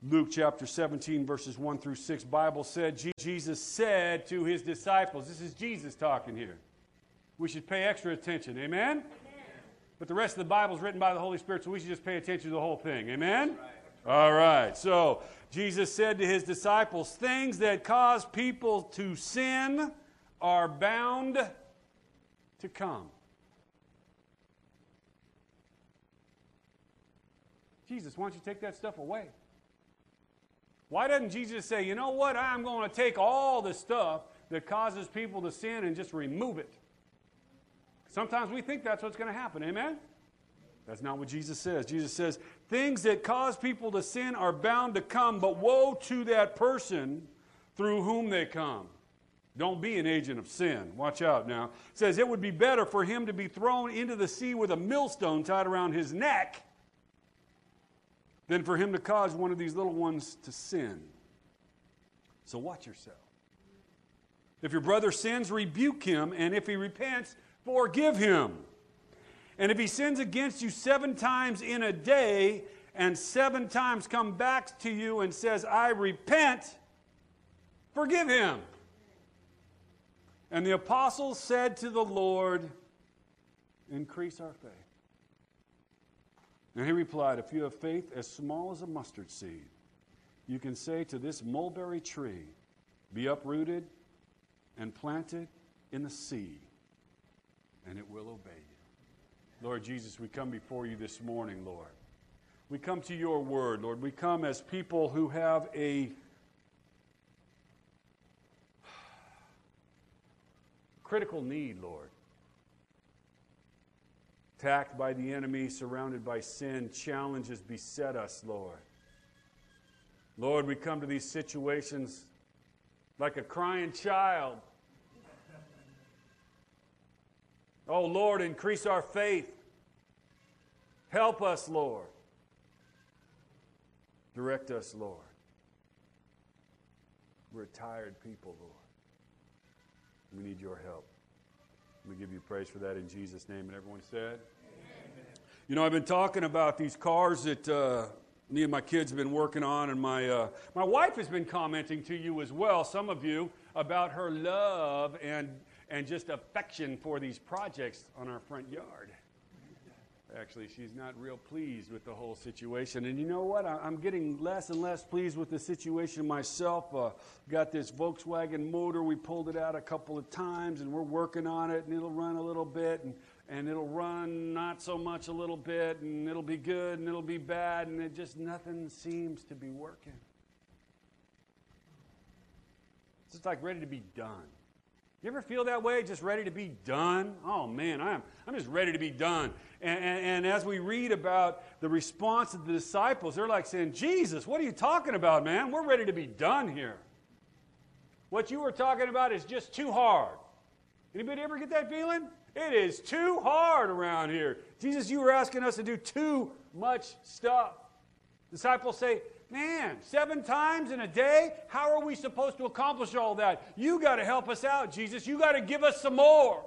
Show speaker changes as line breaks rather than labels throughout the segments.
Luke chapter 17, verses 1 through 6, Bible said, Jesus said to his disciples, this is Jesus talking here. We should pay extra attention, amen? But the rest of the Bible is written by the Holy Spirit, so we should just pay attention to the whole thing, amen? All right, so Jesus said to his disciples, things that cause people to sin are bound to come. Jesus, why don't you take that stuff away? Why doesn't Jesus say, you know what, I'm going to take all the stuff that causes people to sin and just remove it? Sometimes we think that's what's going to happen, amen? That's not what Jesus says. Jesus says, things that cause people to sin are bound to come, but woe to that person through whom they come. Don't be an agent of sin. Watch out now. It says, it would be better for him to be thrown into the sea with a millstone tied around his neck than for him to cause one of these little ones to sin. So watch yourself. If your brother sins, rebuke him, and if he repents, forgive him. And if he sins against you 7 times in a day, and 7 times come back to you and says, I repent, forgive him. And the apostles said to the Lord, increase our faith. And he replied, if you have faith as small as a mustard seed, you can say to this mulberry tree, be uprooted and planted in the sea, and it will obey you. Lord Jesus, we come before you this morning, Lord. We come to your word, Lord. We come as people who have a critical need, Lord. Attacked by the enemy, surrounded by sin, challenges beset us, Lord. Lord, we come to these situations like a crying child. Oh, Lord, increase our faith. Help us, Lord. Direct us, Lord. We're a tired people, Lord. We need your help. We give you praise for that in Jesus' name. And everyone said? Amen. You know, I've been talking about these cars that me and my kids have been working on, and my wife has been commenting to you as well, some of you, about her love and just affection for these projects on our front yard. Actually, she's not real pleased with the whole situation. And you know what? I'm getting less and less pleased with the situation myself. Got this Volkswagen motor. We pulled it out a couple of times, and we're working on it, and it'll run a little bit, and it'll run not so much a little bit, and it'll be good, and it'll be bad, and it just nothing seems to be working. It's just like ready to be done. You ever feel that way, just ready to be done? Oh, man, I'm just ready to be done. And as we read about the response of the disciples, they're like saying, Jesus, what are you talking about, man? We're ready to be done here. What you were talking about is just too hard. Anybody ever get that feeling? It is too hard around here. Jesus, you were asking us to do too much stuff. Disciples say, man, 7 times in a day? How are we supposed to accomplish all that? You got to help us out, Jesus. You got to give us some more.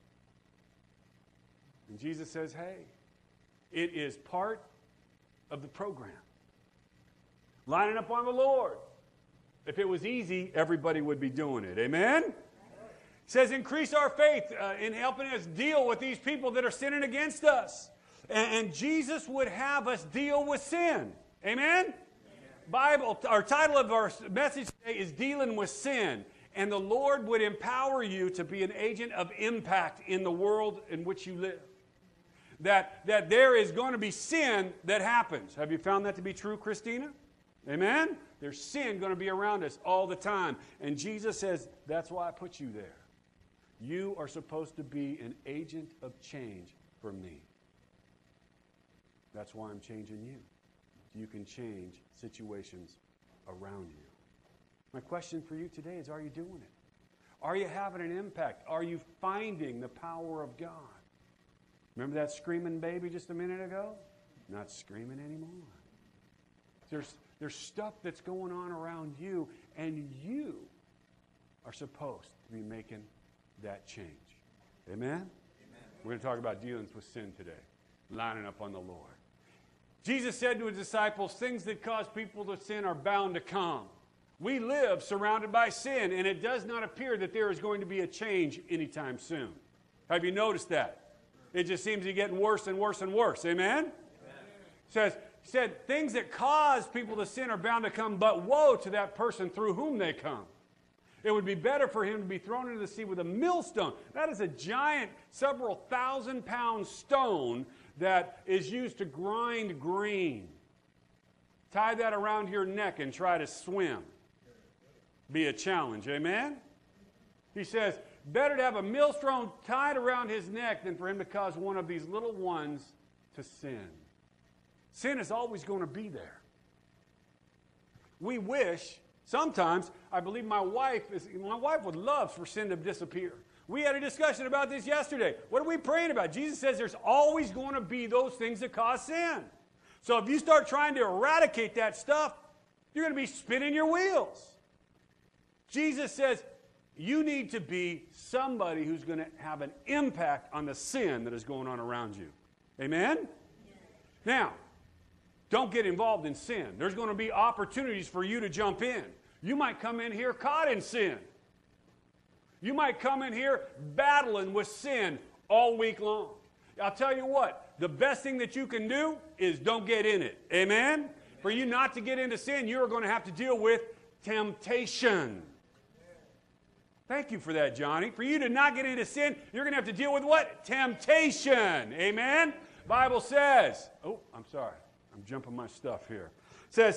And Jesus says, hey, it is part of the program. Lining up on the Lord. If it was easy, everybody would be doing it. Amen? It says, increase our faith in helping us deal with these people that are sinning against us. And Jesus would have us deal with sin. Amen? Bible, our title of our message today is Dealing with Sin. And the Lord would empower you to be an agent of impact in the world in which you live. That there is going to be sin that happens. Have you found that to be true, Christina? Amen? There's sin going to be around us all the time. And Jesus says, that's why I put you there. You are supposed to be an agent of change for me. That's why I'm changing you. You can change situations around you. My question for you today is, are you doing it? Are you having an impact? Are you finding the power of God? Remember that screaming baby just a minute ago? Not screaming anymore. There's stuff that's going on around you, and you are supposed to be making that change. Amen? Amen. We're going to talk about dealing with sin today, lining up on the Lord. Jesus said to his disciples, things that cause people to sin are bound to come. We live surrounded by sin, and it does not appear that there is going to be a change anytime soon. Have you noticed that? It just seems to be getting worse and worse and worse. Amen? He said, things that cause people to sin are bound to come, but woe to that person through whom they come. It would be better for him to be thrown into the sea with a millstone. That is a giant, several thousand-pound stone that is used to grind grain. Tie that around your neck and try to swim. Be a challenge, amen? He says, better to have a millstone tied around his neck than for him to cause one of these little ones to sin. Sin is always going to be there. We wish, sometimes, I believe my wife would love for sin to disappear. We had a discussion about this yesterday. What are we praying about? Jesus says there's always going to be those things that cause sin. So if you start trying to eradicate that stuff, you're going to be spinning your wheels. Jesus says you need to be somebody who's going to have an impact on the sin that is going on around you. Amen? Yes. Now, don't get involved in sin. There's going to be opportunities for you to jump in. You might come in here caught in sin. You might come in here battling with sin all week long. I'll tell you what, the best thing that you can do is don't get in it. Amen? Amen. For you not to get into sin, you're going to have to deal with temptation. Thank you for that, Johnny. For you to not get into sin, you're going to have to deal with what? Temptation. Amen? Bible says, I'm sorry. I'm jumping my stuff here. It says,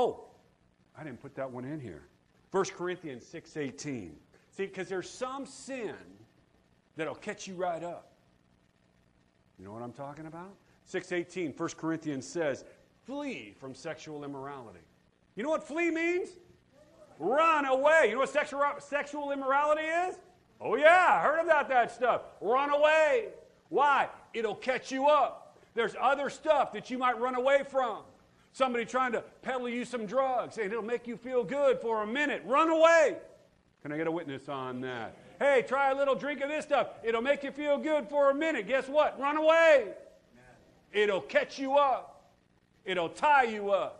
I didn't put that one in here. 1 Corinthians 6:18. See, because there's some sin that'll catch you right up. You know what I'm talking about? 6:18, 1 Corinthians says, flee from sexual immorality. You know what flee means? Run away. You know what sexual immorality is? Oh yeah, I heard about that stuff. Run away. Why? It'll catch you up. There's other stuff that you might run away from. Somebody trying to peddle you some drugs, and it'll make you feel good for a minute. Run away. Can I get a witness on that? Hey, try a little drink of this stuff. It'll make you feel good for a minute. Guess what? Run away. It'll catch you up. It'll tie you up.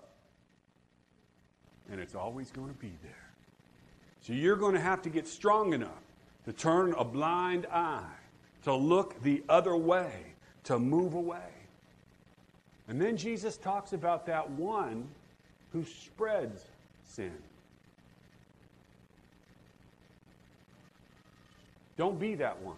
And it's always going to be there. So you're going to have to get strong enough to turn a blind eye, to look the other way, to move away. And then Jesus talks about that one who spreads sin. Don't be that one.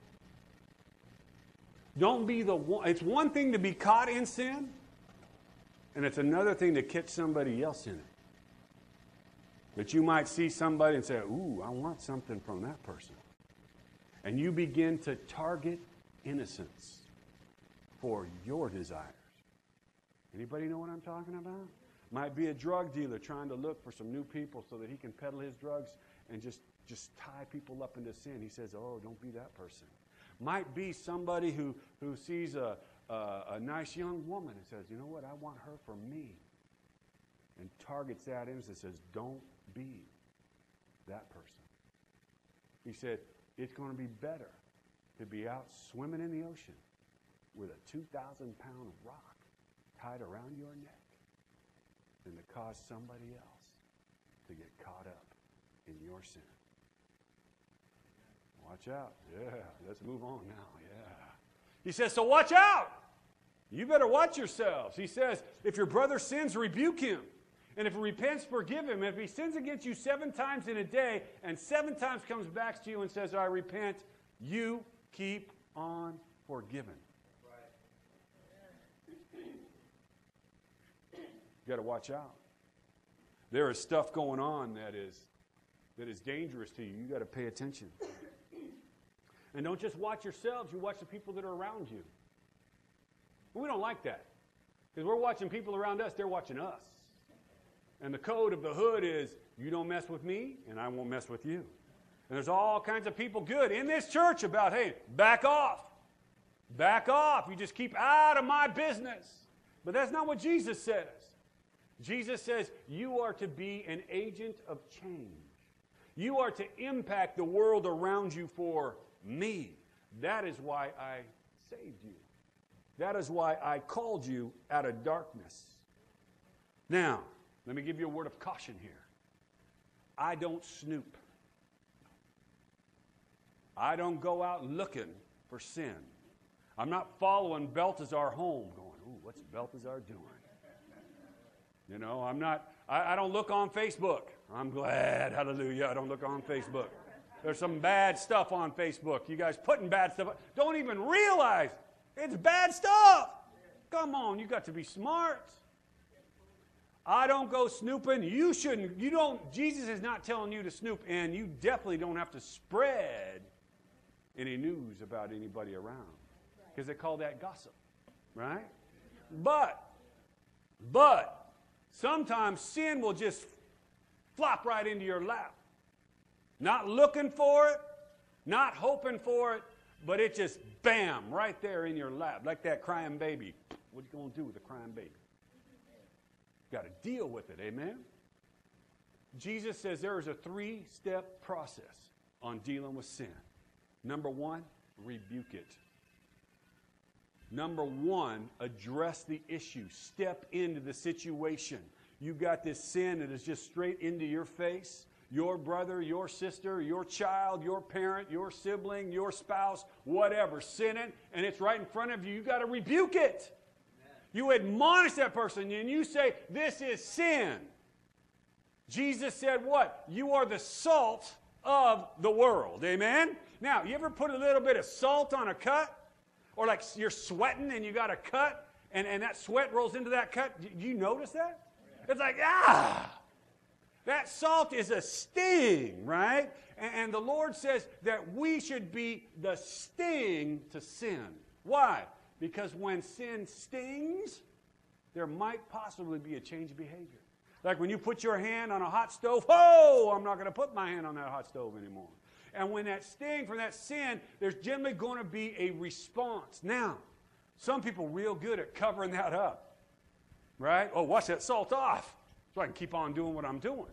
Don't be the one. It's one thing to be caught in sin, and it's another thing to catch somebody else in it. That you might see somebody and say, ooh, I want something from that person. And you begin to target innocence for your desires. Anybody know what I'm talking about? Might be a drug dealer trying to look for some new people so that he can peddle his drugs and just tie people up into sin. He says, oh, don't be that person. Might be somebody who sees a nice young woman and says, you know what, I want her for me. And targets that innocence and says, don't be that person. He said, it's going to be better to be out swimming in the ocean with a 2,000-pound rock tied around your neck than to cause somebody else to get caught up in your sin. Watch out. Yeah, let's move on now. Yeah. He says, so watch out. You better watch yourselves. He says, if your brother sins, rebuke him. And if he repents, forgive him. If he sins against you 7 times in a day and 7 times comes back to you and says, I repent, you keep on forgiving. You got to watch out. There is stuff going on that is dangerous to you. You got to pay attention. And don't just watch yourselves, you watch the people that are around you. We don't like that. Because we're watching people around us, they're watching us. And the code of the hood is, you don't mess with me, and I won't mess with you. And there's all kinds of people good in this church about, hey, back off. Back off. You just keep out of my business. But that's not what Jesus says. Jesus says you are to be an agent of change. You are to impact the world around you for me. That is why I saved you. That is why I called you out of darkness. Now, let me give you a word of caution here. I don't snoop. I don't go out looking for sin. I'm not following Balthazar home going, ooh, what's Balthazar doing? You know, I don't look on Facebook. I'm glad, hallelujah, I don't look on Facebook. There's some bad stuff on Facebook. You guys putting bad stuff, don't even realize it's bad stuff. Come on, you got to be smart. I don't go snooping. You shouldn't. You don't. Jesus is not telling you to snoop, and you definitely don't have to spread any news about anybody around, because they call that gossip, right? But sometimes sin will just flop right into your lap. Not looking for it, not hoping for it, but it just, bam, right there in your lap, like that crying baby. What are you going to do with a crying baby? Got to deal with it, amen? Jesus says there is a 3-step process on dealing with sin. Number 1, rebuke it. Number 1, address the issue. Step into the situation. You got this sin that is just straight into your face. Your brother, your sister, your child, your parent, your sibling, your spouse, whatever, sinning, and it's right in front of you. You got to rebuke it. You admonish that person and you say, this is sin. Jesus said what? You are the salt of the world. Amen? Now, you ever put a little bit of salt on a cut? Or like you're sweating and you got a cut and that sweat rolls into that cut? Do you notice that? It's like, that salt is a sting, right? And the Lord says that we should be the sting to sin. Why? Because when sin stings, there might possibly be a change of behavior. Like when you put your hand on a hot stove, oh, I'm not going to put my hand on that hot stove anymore. And when that sting from that sin, there's generally going to be a response. Now, some people real good at covering that up, right? Oh, wash that salt off so I can keep on doing what I'm doing.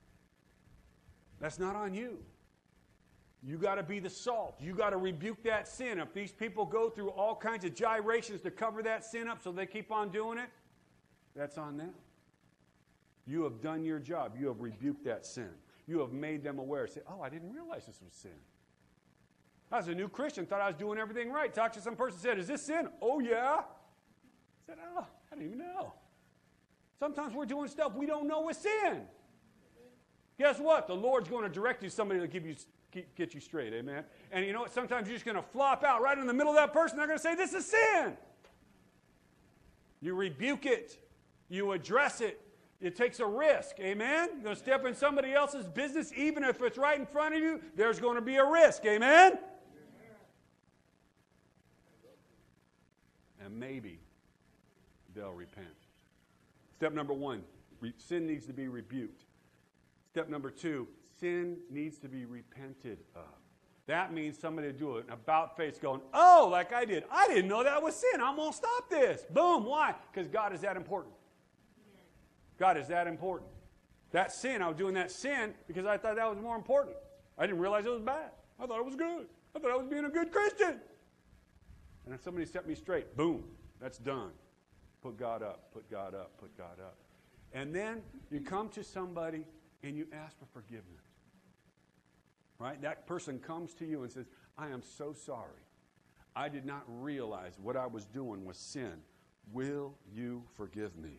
That's not on you. You got to be the salt. You got to rebuke that sin. If these people go through all kinds of gyrations to cover that sin up so they keep on doing it, that's on them. You have done your job. You have rebuked that sin. You have made them aware. Say, oh, I didn't realize this was sin. I was a new Christian, thought I was doing everything right. Talked to some person, said, is this sin? Oh, yeah. I said, oh, I didn't even know. Sometimes we're doing stuff we don't know is sin. Guess what? The Lord's going to direct you to somebody to get you straight, amen? And you know what? Sometimes you're just going to flop out right in the middle of that person. They're going to say, this is sin. You rebuke it. You address it. It takes a risk, amen? You're going to step in somebody else's business, even if it's right in front of you, there's going to be a risk, amen? And maybe they'll repent. Step number 1, sin needs to be rebuked. Step number 2, sin needs to be repented of. That means somebody to do it, an about face going, oh, like I did. I didn't know that was sin. I'm going to stop this. Boom. Why? Because God is that important. God is that important. That sin, I was doing that sin because I thought that was more important. I didn't realize it was bad. I thought it was good. I thought I was being a good Christian. And if somebody set me straight, boom, that's done. Put God up, put God up, put God up. And then you come to somebody and you ask for forgiveness. Right? That person comes to you and says, I am so sorry. I did not realize what I was doing was sin. Will you forgive me?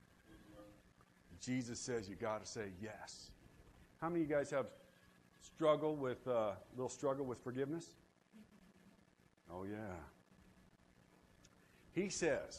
Jesus says you got to say yes. How many of you guys have little struggle with forgiveness? Oh, yeah. He says,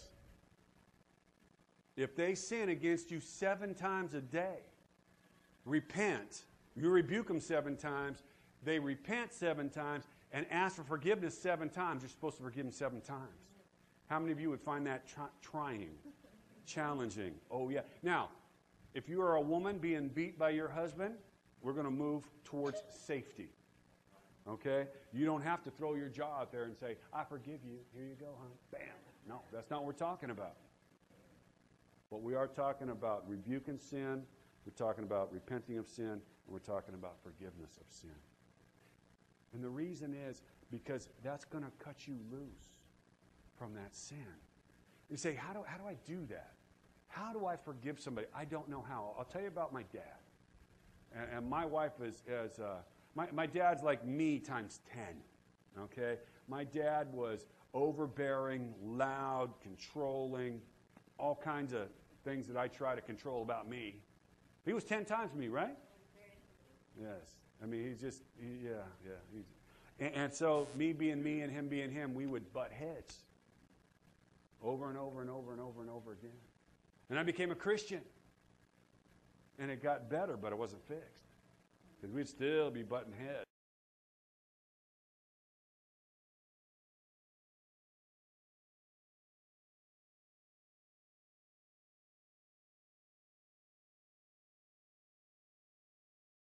if they sin against you 7 times a day, repent. You rebuke them 7 times. They repent 7 times and ask for forgiveness 7 times. You're supposed to forgive them 7 times. How many of you would find that trying, challenging? Oh, yeah. Now, if you are a woman being beat by your husband, we're going to move towards safety. Okay? You don't have to throw your jaw out there and say, I forgive you. Here you go, hon. Bam. No, that's not what we're talking about. What we are talking about, rebuking sin, we're talking about repenting of sin, and we're talking about forgiveness of sin. And the reason is because that's going to cut you loose. from that sin. You say, how do I do that? How do I forgive somebody? I don't know how. I'll tell you about my dad. And my wife my dad's like me times 10, okay? My dad was overbearing, loud, controlling, all kinds of things that I try to control about me. He was 10 times me, right? Yes. I mean, he's just, and so me being me and him, we would butt heads over and over and over and over and over again. And I became a Christian. And it got better, but it wasn't fixed. Because we'd still be butting heads.